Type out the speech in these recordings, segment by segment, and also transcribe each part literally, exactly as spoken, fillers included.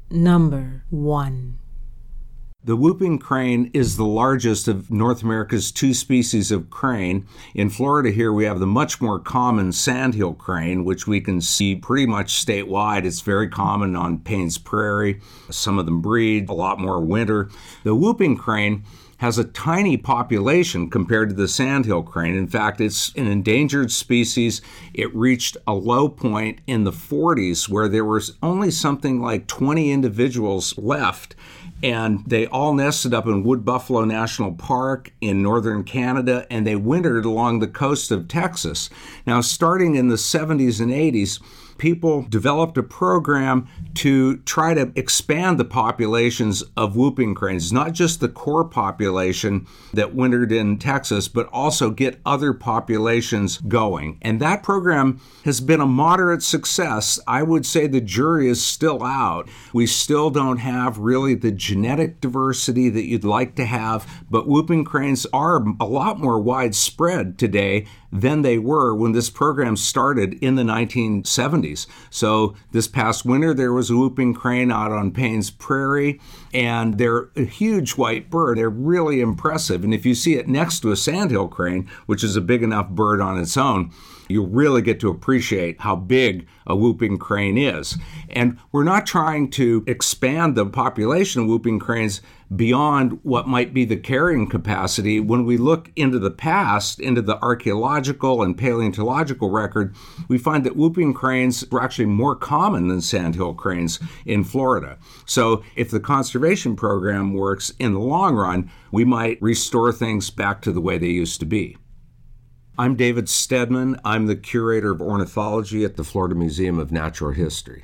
Number one. The whooping crane is the largest of North America's two species of crane. In Florida here, we have the much more common sandhill crane, which we can see pretty much statewide. It's very common on Payne's Prairie. Some of them breed, a lot more winter. The whooping crane has a tiny population compared to the sandhill crane. In fact, it's an endangered species. It reached a low point in the forties where there was only something like twenty individuals left, and they all nested up in Wood Buffalo National Park in northern Canada, and they wintered along the coast of Texas. Now, starting in the seventies and eighties, people developed a program to try to expand the populations of whooping cranes, not just the core population that wintered in Texas, but also get other populations going. And that program has been a moderate success. I would say the jury is still out. We still don't have really the genetic diversity that you'd like to have, but whooping cranes are a lot more widespread today than they were when this program started in the nineteen seventies. So this past winter, there was a whooping crane out on Payne's Prairie, and they're a huge white bird. They're really impressive. And if you see it next to a sandhill crane, which is a big enough bird on its own, you really get to appreciate how big a whooping crane is. And we're not trying to expand the population of whooping cranes beyond what might be the carrying capacity. When we look into the past, into the archaeological and paleontological record, we find that whooping cranes were actually more common than sandhill cranes in Florida. So if the conservation program works in the long run, we might restore things back to the way they used to be. I'm David Stedman. I'm the curator of ornithology at the Florida Museum of Natural History.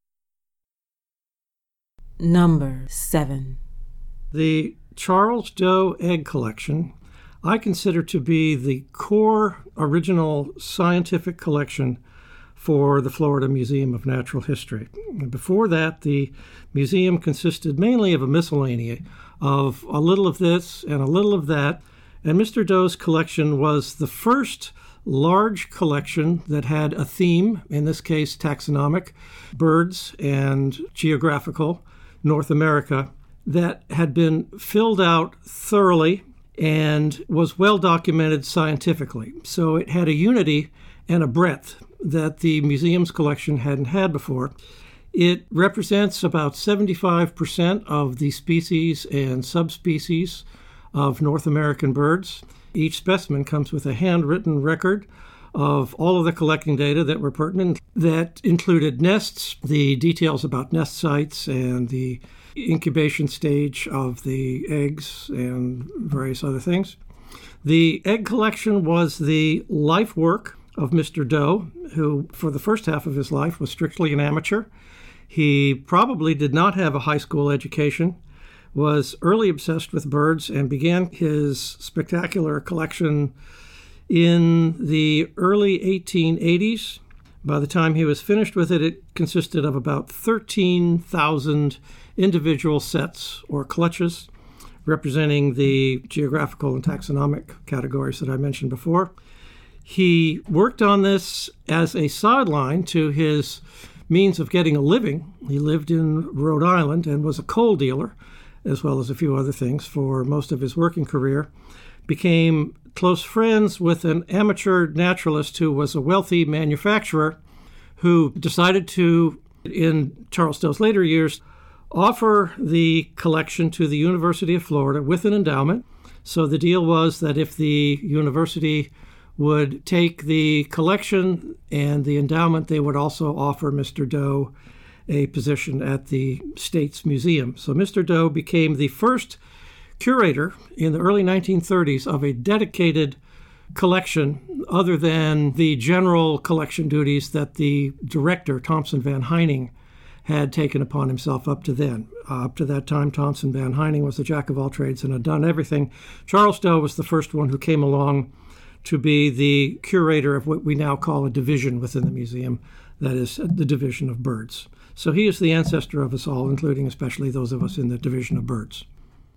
Number seven. The Charles Doe Egg Collection I consider to be the core original scientific collection for the Florida Museum of Natural History. And before that, the museum consisted mainly of a miscellany of a little of this and a little of that. And Mister Doe's collection was the first large collection that had a theme, in this case taxonomic, birds and geographical, North America, that had been filled out thoroughly and was well documented scientifically. So it had a unity and a breadth that the museum's collection hadn't had before. It represents about seventy-five percent of the species and subspecies of North American birds. Each specimen comes with a handwritten record of all of the collecting data that were pertinent. That included nests, the details about nest sites, and the incubation stage of the eggs, and various other things. The egg collection was the life work of Mister Doe, who for the first half of his life was strictly an amateur. He probably did not have a high school education, was early obsessed with birds, and began his spectacular collection in the early eighteen eighties. By the time he was finished with it, it consisted of about thirteen thousand individual sets or clutches representing the geographical and taxonomic categories that I mentioned before. He worked on this as a sideline to his means of getting a living. He lived in Rhode Island and was a coal dealer, as well as a few other things, for most of his working career. Became close friends with an amateur naturalist who was a wealthy manufacturer who decided to, in Charles Doe's later years, offer the collection to the University of Florida with an endowment. So the deal was that if the university would take the collection and the endowment, they would also offer Mister Doe a position at the State's Museum. So Mister Doe became the first curator in the early nineteen thirties of a dedicated collection other than the general collection duties that the director, Thompson Van Heining, had taken upon himself up to then. Uh, up to that time, Thompson Van Heining was the jack of all trades and had done everything. Charles Doe was the first one who came along to be the curator of what we now call a division within the museum, that is the division of birds. So he is the ancestor of us all, including especially those of us in the division of birds.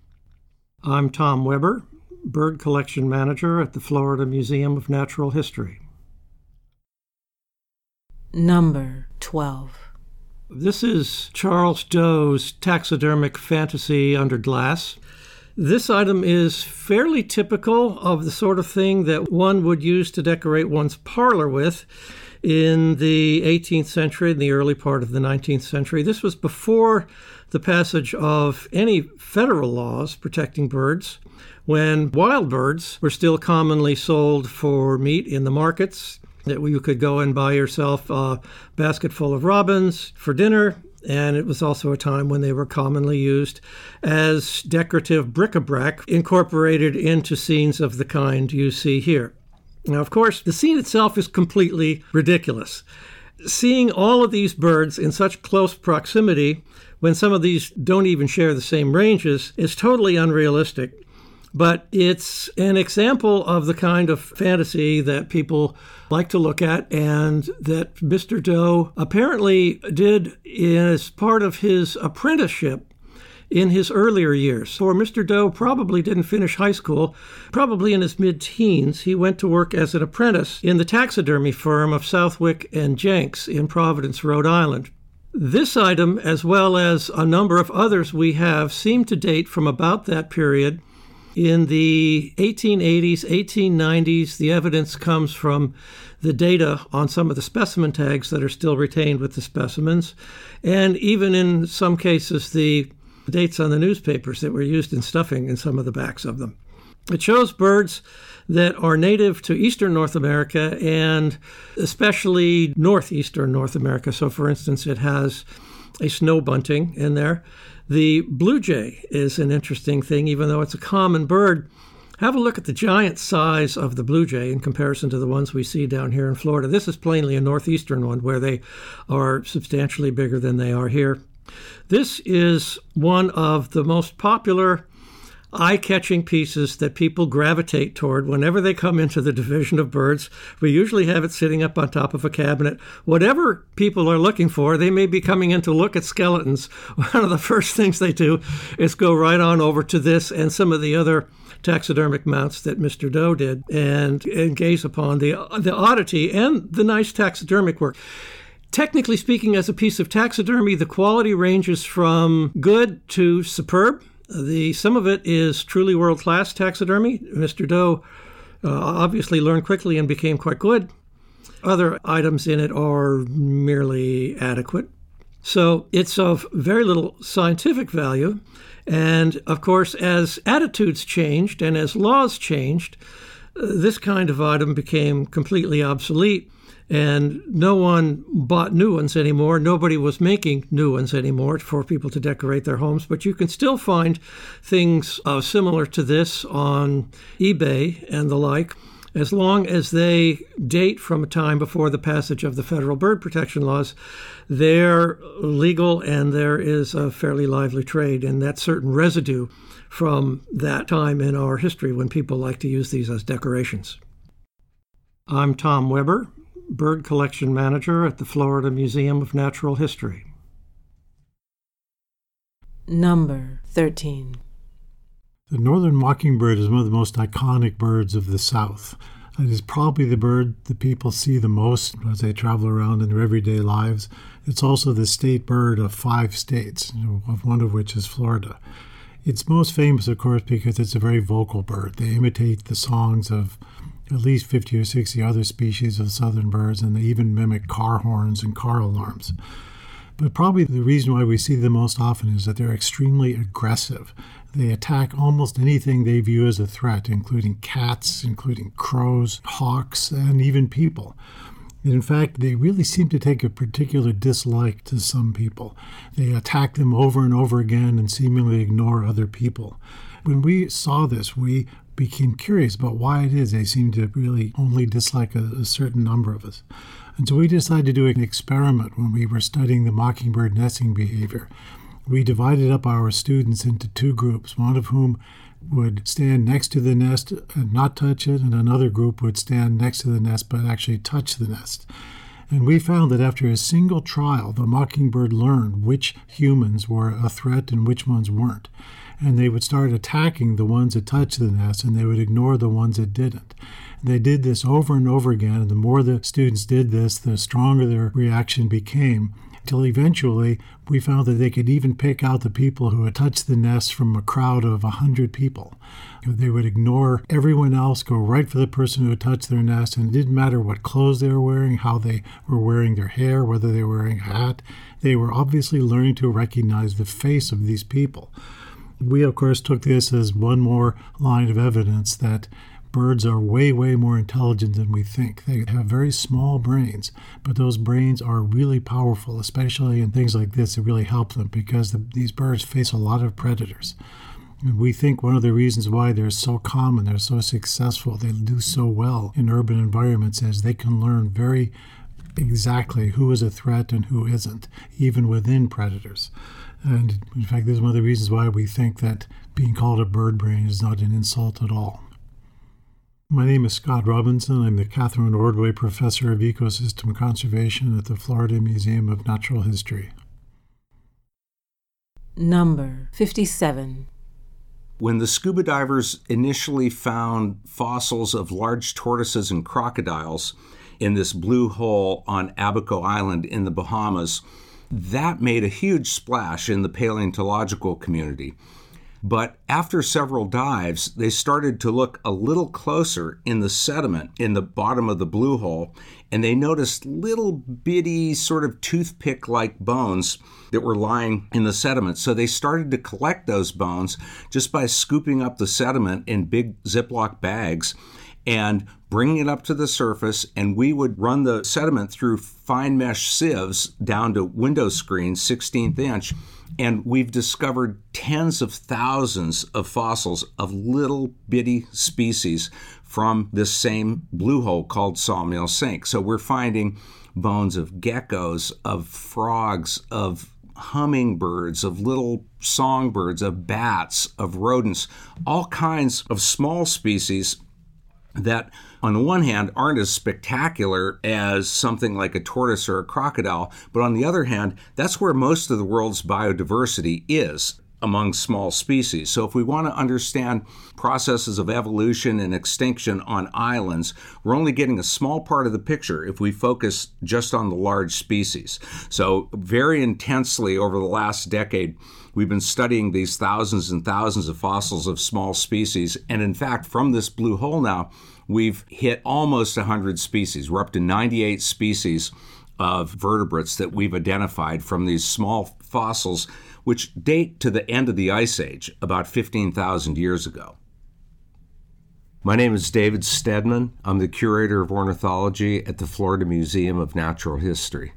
I'm Tom Weber, Bird Collection Manager at the Florida Museum of Natural History. Number twelve. This is Charles Doe's taxidermic fantasy under glass. This item is fairly typical of the sort of thing that one would use to decorate one's parlor with in the eighteenth century and the early part of the nineteenth century. This was before the passage of any federal laws protecting birds, when wild birds were still commonly sold for meat in the markets, that you could go and buy yourself a basket full of robins for dinner. And it was also a time when they were commonly used as decorative bric-a-brac incorporated into scenes of the kind you see here. Now, of course, the scene itself is completely ridiculous. Seeing all of these birds in such close proximity, when some of these don't even share the same ranges, is totally unrealistic. But it's an example of the kind of fantasy that people like to look at and that Mister Doe apparently did as part of his apprenticeship in his earlier years. For Mister Doe probably didn't finish high school. Probably in his mid-teens, he went to work as an apprentice in the taxidermy firm of Southwick and Jenks in Providence, Rhode Island. This item, as well as a number of others we have, seem to date from about that period. In the eighteen eighties, eighteen nineties, the evidence comes from the data on some of the specimen tags that are still retained with the specimens, and even in some cases, the dates on the newspapers that were used in stuffing in some of the backs of them. It shows birds that are native to eastern North America and especially northeastern North America. So, for instance, it has a snow bunting in there. The blue jay is an interesting thing, even though it's a common bird. Have a look at the giant size of the blue jay in comparison to the ones we see down here in Florida. This is plainly a northeastern one where they are substantially bigger than they are here. This is one of the most popular eye-catching pieces that people gravitate toward whenever they come into the division of birds. We usually have it sitting up on top of a cabinet. Whatever people are looking for, they may be coming in to look at skeletons. One of the first things they do is go right on over to this and some of the other taxidermic mounts that Mister Doe did and, and gaze upon the, the oddity and the nice taxidermic work. Technically speaking, as a piece of taxidermy, the quality ranges from good to superb. The some of it is truly world-class taxidermy. Mister Doe uh, obviously learned quickly and became quite good. Other items in it are merely adequate. So it's of very little scientific value. And, of course, as attitudes changed and as laws changed, uh, this kind of item became completely obsolete. And no one bought new ones anymore. Nobody was making new ones anymore for people to decorate their homes. But you can still find things uh, similar to this on eBay and the like, as long as they date from a time before the passage of the federal bird protection laws. They're legal and there is a fairly lively trade, and that's certain residue from that time in our history when people like to use these as decorations. I'm Tom Weber, Bird Collection Manager at the Florida Museum of Natural History. Number thirteen. The northern mockingbird is one of the most iconic birds of the South. It is probably the bird that people see the most as they travel around in their everyday lives. It's also the state bird of five states, of one of which is Florida. It's most famous, of course, because it's a very vocal bird. They imitate the songs of at least fifty or sixty other species of southern birds, and they even mimic car horns and car alarms. But probably the reason why we see them most often is that they're extremely aggressive. They attack almost anything they view as a threat, including cats, including crows, hawks, and even people. And in fact, they really seem to take a particular dislike to some people. They attack them over and over again and seemingly ignore other people. When we saw this, we became curious about why it is they seem to really only dislike a, a certain number of us. And so we decided to do an experiment when we were studying the mockingbird nesting behavior. We divided up our students into two groups, one of whom would stand next to the nest and not touch it, and another group would stand next to the nest but actually touch the nest. And we found that after a single trial, the mockingbird learned which humans were a threat and which ones weren't. And they would start attacking the ones that touched the nest, and they would ignore the ones that didn't. They did this over and over again, and the more the students did this, the stronger their reaction became till eventually we found that they could even pick out the people who had touched the nest from a crowd of one hundred people. They would ignore everyone else, go right for the person who had touched their nest, and it didn't matter what clothes they were wearing, how they were wearing their hair, whether they were wearing a hat. They were obviously learning to recognize the face of these people. We, of course, took this as one more line of evidence that birds are way, way more intelligent than we think. They have very small brains, but those brains are really powerful, especially in things like this. It really helps them because the, these birds face a lot of predators. And we think one of the reasons why they're so common, they're so successful, they do so well in urban environments is they can learn very exactly who is a threat and who isn't, even within predators. And in fact, this is one of the reasons why we think that being called a bird brain is not an insult at all. My name is Scott Robinson. I'm the Catherine Ordway Professor of Ecosystem Conservation at the Florida Museum of Natural History. Number fifty-seven. When the scuba divers initially found fossils of large tortoises and crocodiles in this blue hole on Abaco Island in the Bahamas, that made a huge splash in the paleontological community. But after several dives, they started to look a little closer in the sediment in the bottom of the blue hole, and they noticed little bitty sort of toothpick-like bones that were lying in the sediment. So they started to collect those bones just by scooping up the sediment in big Ziploc bags and bringing it up to the surface, and we would run the sediment through fine mesh sieves down to window screens, sixteenth inch, and we've discovered tens of thousands of fossils of little bitty species from this same blue hole called Sawmill Sink. So we're finding bones of geckos, of frogs, of hummingbirds, of little songbirds, of bats, of rodents, all kinds of small species that, on the one hand, aren't as spectacular as something like a tortoise or a crocodile, but on the other hand, that's where most of the world's biodiversity is, among small species. So if we want to understand processes of evolution and extinction on islands, we're only getting a small part of the picture if we focus just on the large species. So very intensely over the last decade, we've been studying these thousands and thousands of fossils of small species. And in fact, from this blue hole now, we've hit almost one hundred species. We're up to ninety-eight species of vertebrates that we've identified from these small fossils, which date to the end of the Ice Age, about fifteen thousand years ago. My name is David Stedman. I'm the Curator of Ornithology at the Florida Museum of Natural History.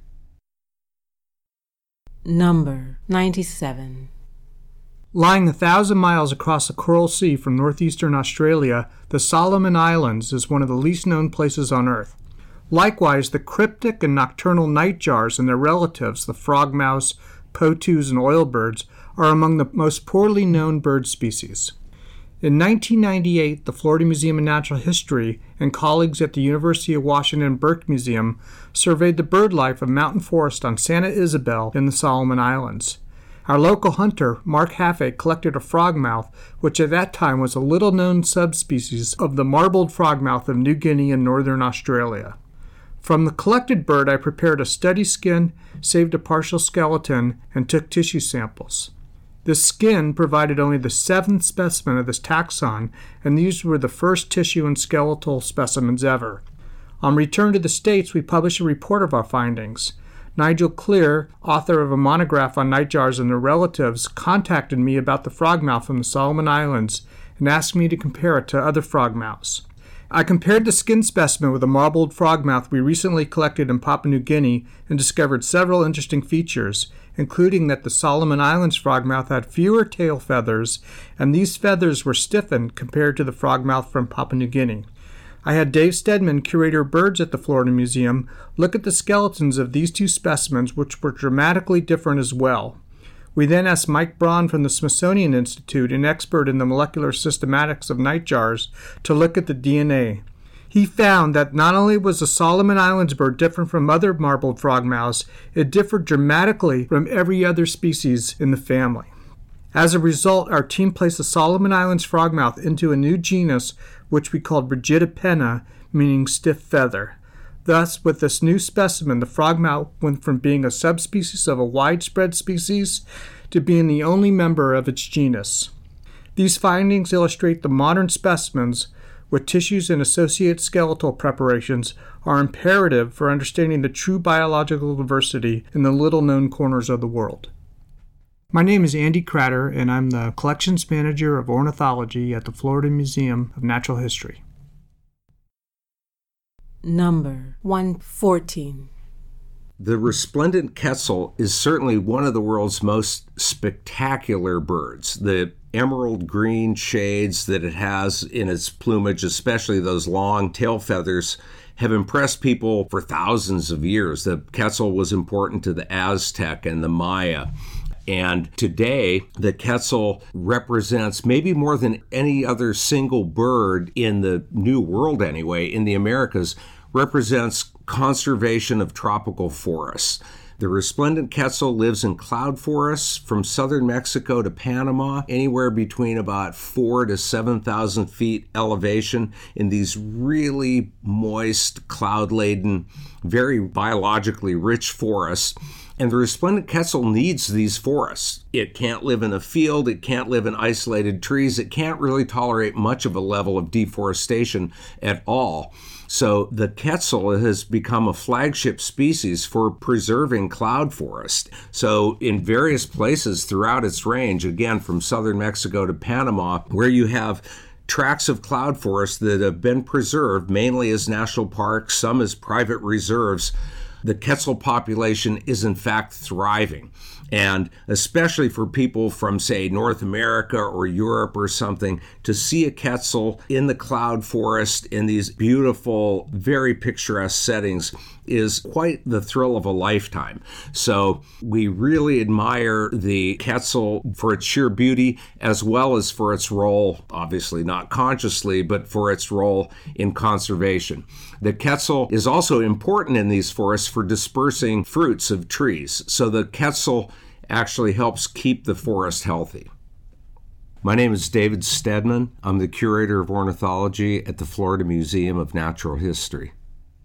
Number ninety-seven. Lying a thousand miles across the Coral Sea from northeastern Australia, the Solomon Islands is one of the least known places on Earth. Likewise, the cryptic and nocturnal nightjars and their relatives, the frogmouse, potoos, and oilbirds, are among the most poorly known bird species. In nineteen ninety-eight, the Florida Museum of Natural History and colleagues at the University of Washington Burke Museum surveyed the bird life of mountain forest on Santa Isabel in the Solomon Islands. Our local hunter, Mark Haffey, collected a frogmouth, which at that time was a little-known subspecies of the marbled frogmouth of New Guinea and northern Australia. From the collected bird, I prepared a study skin, saved a partial skeleton, and took tissue samples. The skin provided only the seventh specimen of this taxon, and these were the first tissue and skeletal specimens ever. On return to the States, we published a report of our findings. Nigel Clear, author of a monograph on nightjars and their relatives, contacted me about the frogmouth from the Solomon Islands and asked me to compare it to other frogmouths. I compared the skin specimen with a marbled frogmouth we recently collected in Papua New Guinea and discovered several interesting features, including that the Solomon Islands frogmouth had fewer tail feathers, and these feathers were stiffened compared to the frogmouth from Papua New Guinea. I had Dave Stedman, curator of birds at the Florida Museum, look at the skeletons of these two specimens, which were dramatically different as well. We then asked Mike Braun from the Smithsonian Institute, an expert in the molecular systematics of nightjars, to look at the D N A. He found that not only was the Solomon Islands bird different from other marbled frogmouths, it differed dramatically from every other species in the family. As a result, our team placed the Solomon Islands frogmouth into a new genus, which we called Brigidopenna, meaning stiff feather. Thus, with this new specimen, the frogmouth went from being a subspecies of a widespread species to being the only member of its genus. These findings illustrate the modern specimens with tissues and associated skeletal preparations are imperative for understanding the true biological diversity in the little-known corners of the world. My name is Andy Cratter, and I'm the Collections Manager of Ornithology at the Florida Museum of Natural History. Number one fourteen. The resplendent quetzal is certainly one of the world's most spectacular birds. The emerald green shades that it has in its plumage, especially those long tail feathers, have impressed people for thousands of years. The quetzal was important to the Aztec and the Maya. And today, the quetzal represents, maybe more than any other single bird in the New World anyway, in the Americas, represents conservation of tropical forests. The resplendent quetzal lives in cloud forests from southern Mexico to Panama, anywhere between about four to seven thousand feet elevation in these really moist, cloud-laden, very biologically rich forests. And the resplendent quetzal needs these forests. It can't live in a field, it can't live in isolated trees, it can't really tolerate much of a level of deforestation at all. So the quetzal has become a flagship species for preserving cloud forest. So in various places throughout its range, again from southern Mexico to Panama, where you have tracts of cloud forest that have been preserved mainly as national parks, some as private reserves, the quetzal population is in fact thriving. And especially for people from, say, North America or Europe or something, to see a quetzal in the cloud forest in these beautiful, very picturesque settings is quite the thrill of a lifetime. So we really admire the quetzal for its sheer beauty, as well as for its role, obviously not consciously, but for its role in conservation. The quetzal is also important in these forests for dispersing fruits of trees. So the quetzal actually helps keep the forest healthy. My name is David Stedman. I'm the Curator of Ornithology at the Florida Museum of Natural History.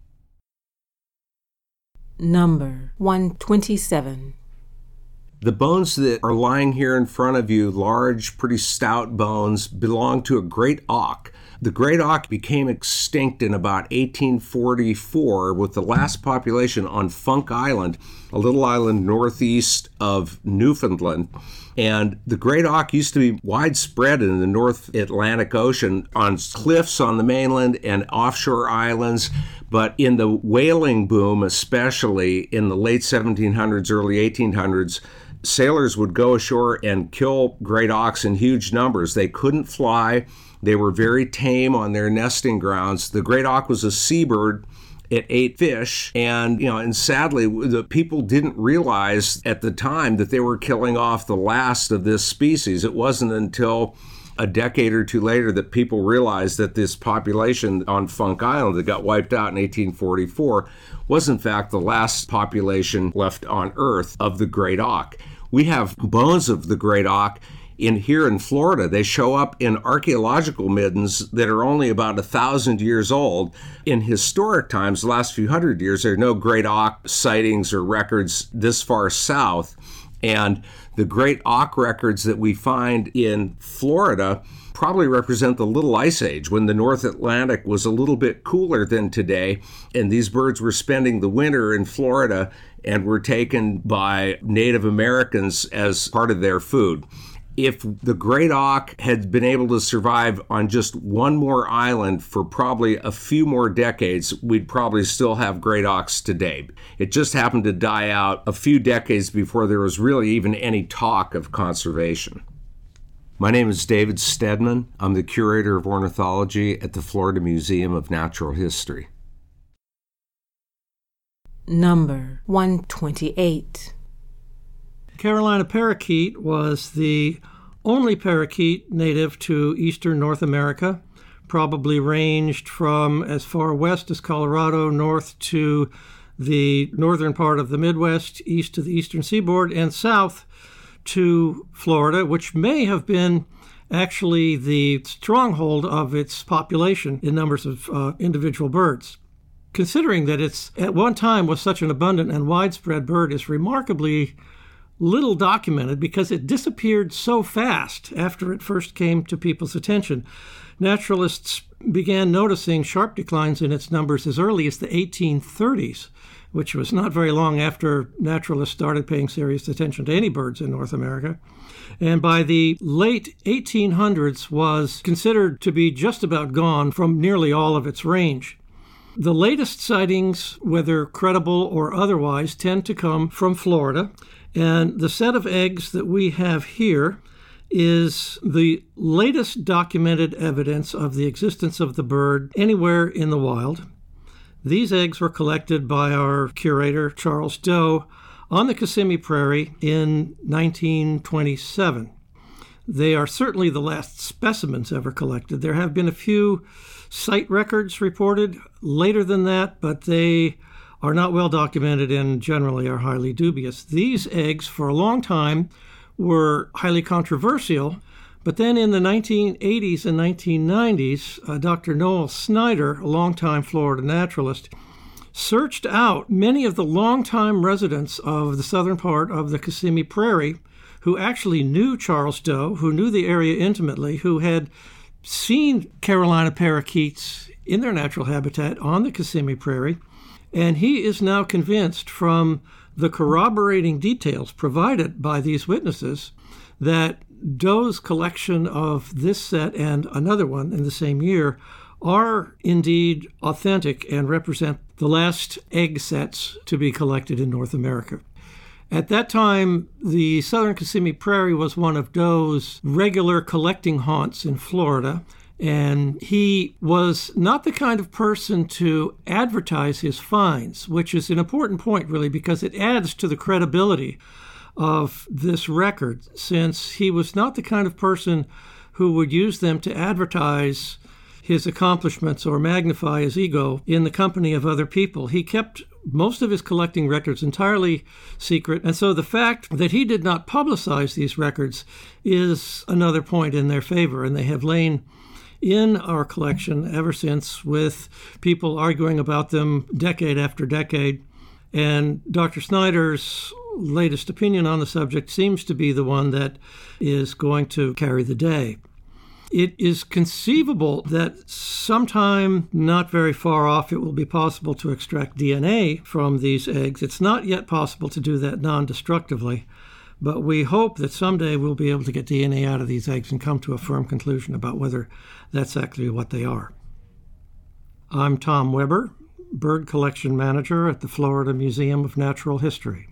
Number one twenty-seven. The bones that are lying here in front of you, large, pretty stout bones, belong to a great auk. The great auk became extinct in about eighteen forty-four, with the last population on Funk Island, a little island northeast of Newfoundland. And the great auk used to be widespread in the North Atlantic Ocean on cliffs on the mainland and offshore islands. But in the whaling boom, especially in the late seventeen hundreds, early eighteen hundreds, sailors would go ashore and kill great auks in huge numbers. They couldn't fly. They were very tame on their nesting grounds. The great auk was a seabird. It ate fish, and you know, and sadly, the people didn't realize at the time that they were killing off the last of this species. It wasn't until a decade or two later that people realized that this population on Funk Island that got wiped out in eighteen forty-four was in fact the last population left on Earth of the great auk. We have bones of the great auk in here in Florida. They show up in archaeological middens that are only about a thousand years old. In historic times, the last few hundred years, there are no great auk sightings or records this far south. And the great auk records that we find in Florida probably represent the Little Ice Age, when the North Atlantic was a little bit cooler than today, and these birds were spending the winter in Florida and were taken by Native Americans as part of their food. If the great auk had been able to survive on just one more island for probably a few more decades, we'd probably still have great auks today. It just happened to die out a few decades before there was really even any talk of conservation. My name is David Stedman. I'm the Curator of Ornithology at the Florida Museum of Natural History. Number one twenty-eight. Carolina parakeet was the only parakeet native to eastern North America, probably ranged from as far west as Colorado, north to the northern part of the Midwest, east to the eastern seaboard, and south to Florida, which may have been actually the stronghold of its population in numbers of uh, individual birds. considering that it's at one time was such an abundant and widespread bird, is remarkably little documented because it disappeared so fast after it first came to people's attention. Naturalists began noticing sharp declines in its numbers as early as the eighteen thirties, which was not very long after naturalists started paying serious attention to any birds in North America. And by the late eighteen hundreds was considered to be just about gone from nearly all of its range. The latest sightings, whether credible or otherwise, tend to come from Florida. And the set of eggs that we have here is the latest documented evidence of the existence of the bird anywhere in the wild. These eggs were collected by our curator, Charles Doe, on the Kissimmee Prairie in nineteen twenty-seven. They are certainly the last specimens ever collected. There have been a few site records reported later than that, but they are not well documented and generally are highly dubious. These eggs, for a long time, were highly controversial, but then in the nineteen eighties and nineteen nineties, uh, Doctor Noel Snyder, a longtime Florida naturalist, searched out many of the longtime residents of the southern part of the Kissimmee Prairie who actually knew Charles Doe, who knew the area intimately, who had seen Carolina parakeets in their natural habitat on the Kissimmee Prairie. And he is now convinced from the corroborating details provided by these witnesses that Doe's collection of this set and another one in the same year are indeed authentic and represent the last egg sets to be collected in North America. At that time, the southern Kissimmee Prairie was one of Doe's regular collecting haunts in Florida, and he was not the kind of person to advertise his finds, which is an important point, really, because it adds to the credibility of this record, since he was not the kind of person who would use them to advertise his accomplishments or magnify his ego in the company of other people. He kept most of his collecting records entirely secret, and so the fact that he did not publicize these records is another point in their favor, and they have lain in our collection ever since, with people arguing about them decade after decade. And Doctor Snyder's latest opinion on the subject seems to be the one that is going to carry the day. It is conceivable that sometime not very far off it will be possible to extract D N A from these eggs. It's not yet possible to do that non-destructively, but we hope that someday we'll be able to get D N A out of these eggs and come to a firm conclusion about whether that's actually what they are. I'm Tom Weber, Bird Collection Manager at the Florida Museum of Natural History.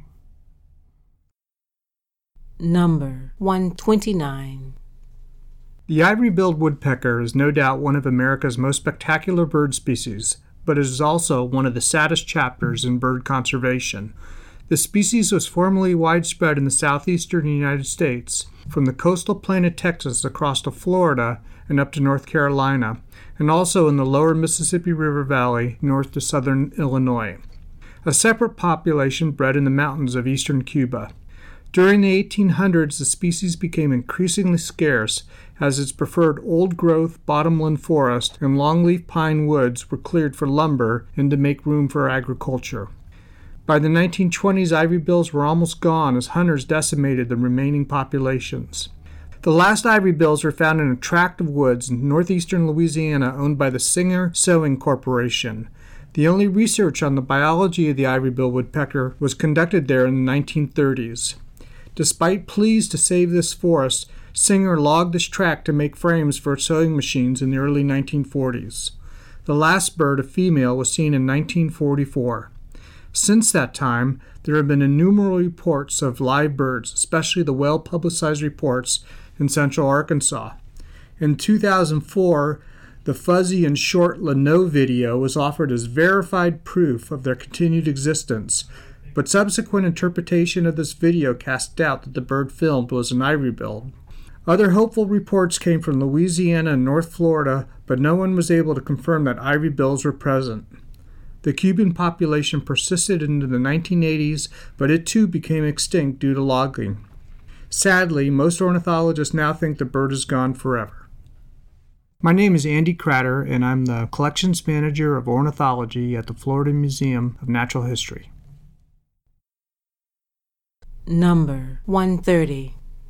Number one twenty-nine. The ivory-billed woodpecker is no doubt one of America's most spectacular bird species, but it is also one of the saddest chapters in bird conservation. The species was formerly widespread in the southeastern United States, from the coastal plain of Texas across to Florida and up to North Carolina, and also in the lower Mississippi River Valley north to southern Illinois. A separate population bred in the mountains of eastern Cuba. During the eighteen hundreds, the species became increasingly scarce as its preferred old-growth bottomland forest and longleaf pine woods were cleared for lumber and to make room for agriculture. By the nineteen twenties, ivory-bills were almost gone as hunters decimated the remaining populations. The last ivory-bills were found in a tract of woods in northeastern Louisiana owned by the Singer Sewing Corporation. The only research on the biology of the ivory-billed woodpecker was conducted there in the nineteen thirties. Despite pleas to save this forest, Singer logged this tract to make frames for sewing machines in the early nineteen forties. The last bird, a female, was seen in nineteen forty-four. Since that time, there have been innumerable reports of live birds, especially the well-publicized reports in central Arkansas. In two thousand four, the fuzzy and short Lano video was offered as verified proof of their continued existence, but subsequent interpretation of this video cast doubt that the bird filmed was an ivory-billed. Other hopeful reports came from Louisiana and North Florida, but no one was able to confirm that ivory-bills were present. The Cuban population persisted into the nineteen eighties, but it too became extinct due to logging. Sadly, most ornithologists now think the bird is gone forever. My name is Andy Cratter, and I'm the Collections Manager of Ornithology at the Florida Museum of Natural History. Number one thirty.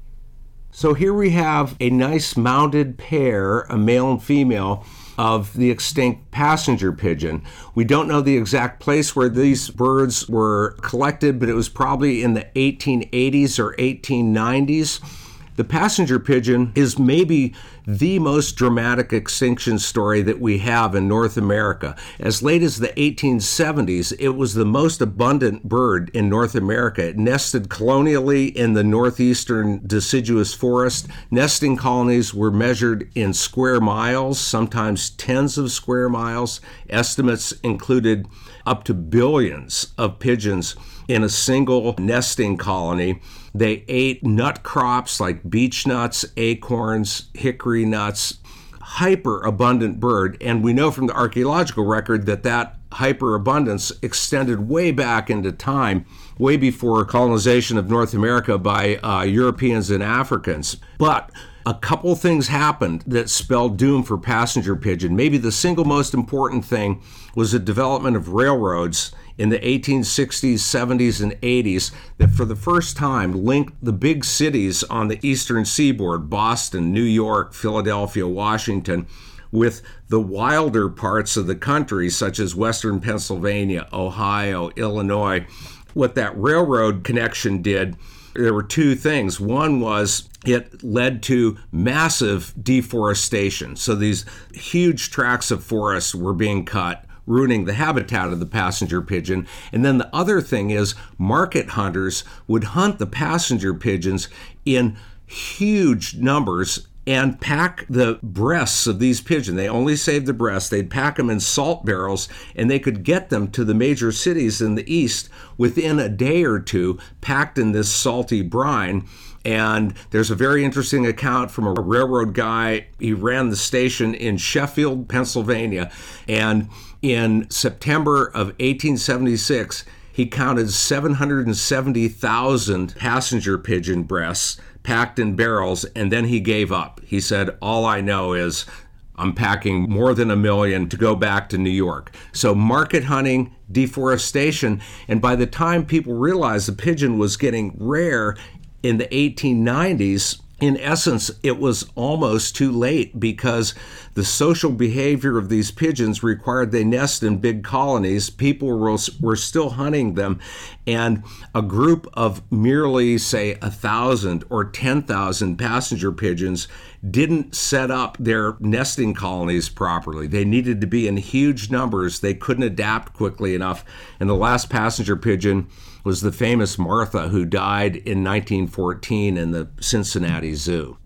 So here we have a nice mounted pair, a male and female, of the extinct passenger pigeon. We don't know the exact place where these birds were collected, but it was probably in the eighteen eighties or eighteen nineties. The passenger pigeon is maybe the most dramatic extinction story that we have in North America. As late as the eighteen seventies, it was the most abundant bird in North America. It nested colonially in the northeastern deciduous forest. Nesting colonies were measured in square miles, sometimes tens of square miles. Estimates included up to billions of pigeons in a single nesting colony. They ate nut crops like beech nuts, acorns, hickory nuts, hyper abundant bird. And we know from the archaeological record that that hyperabundance extended way back into time, way before colonization of North America by uh, Europeans and Africans. But a couple things happened that spelled doom for passenger pigeon. Maybe the single most important thing was the development of railroads in the eighteen sixties, seventies, and eighties that for the first time linked the big cities on the eastern seaboard, Boston, New York, Philadelphia, Washington, with the wilder parts of the country, such as western Pennsylvania, Ohio, Illinois. What that railroad connection did, there were two things. One was it led to massive deforestation. So these huge tracts of forest were being cut, ruining the habitat of the passenger pigeon. And then the other thing is market hunters would hunt the passenger pigeons in huge numbers and pack the breasts of these pigeons. They only saved the breasts. They'd pack them in salt barrels, and they could get them to the major cities in the east within a day or two, packed in this salty brine. And there's a very interesting account from a railroad guy. He ran the station in Sheffield, Pennsylvania, and in September of eighteen seventy-six, he counted seven hundred seventy thousand passenger pigeon breasts packed in barrels, and then he gave up. He said, all I know is I'm packing more than a million to go back to New York. So market hunting, deforestation, and by the time people realized the pigeon was getting rare in the eighteen nineties, in essence, it was almost too late because the social behavior of these pigeons required they nest in big colonies. People were, were still hunting them, and a group of merely, say, a thousand or ten thousand passenger pigeons didn't set up their nesting colonies properly. They needed to be in huge numbers. They couldn't adapt quickly enough, and the last passenger pigeon was the famous Martha, who died in nineteen fourteen in the Cincinnati Zoo.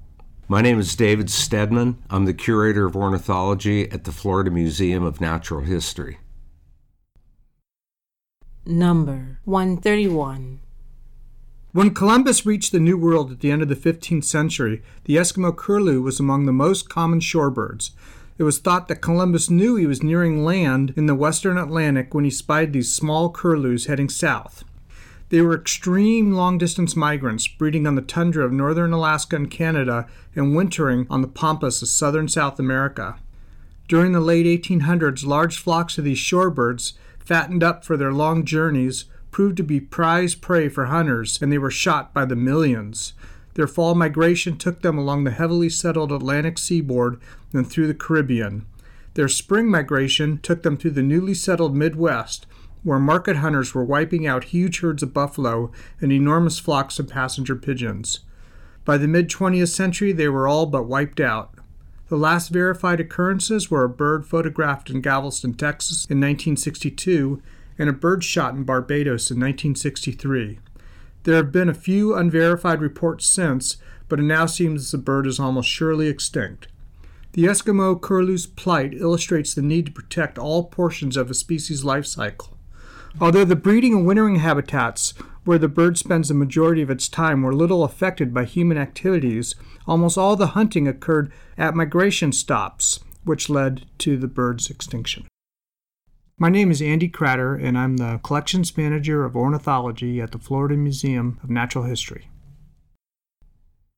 My name is David Stedman. I'm the curator of ornithology at the Florida Museum of Natural History. Number one thirty-one. When Columbus reached the New World at the end of the fifteenth century, the Eskimo curlew was among the most common shorebirds. It was thought that Columbus knew he was nearing land in the western Atlantic when he spied these small curlews heading south. They were extreme long-distance migrants, breeding on the tundra of northern Alaska and Canada and wintering on the pampas of southern South America. During the late eighteen hundreds, large flocks of these shorebirds, fattened up for their long journeys, proved to be prize prey for hunters, and they were shot by the millions. Their fall migration took them along the heavily settled Atlantic seaboard and through the Caribbean. Their spring migration took them through the newly settled Midwest, where market hunters were wiping out huge herds of buffalo and enormous flocks of passenger pigeons. By the mid-twentieth century, they were all but wiped out. The last verified occurrences were a bird photographed in Galveston, Texas in nineteen sixty-two and a bird shot in Barbados in nineteen sixty-three. There have been a few unverified reports since, but it now seems the bird is almost surely extinct. The Eskimo curlew's plight illustrates the need to protect all portions of a species' life cycle. Although the breeding and wintering habitats where the bird spends the majority of its time were little affected by human activities, almost all the hunting occurred at migration stops, which led to the bird's extinction. My name is Andy Cratter, and I'm the Collections Manager of Ornithology at the Florida Museum of Natural History.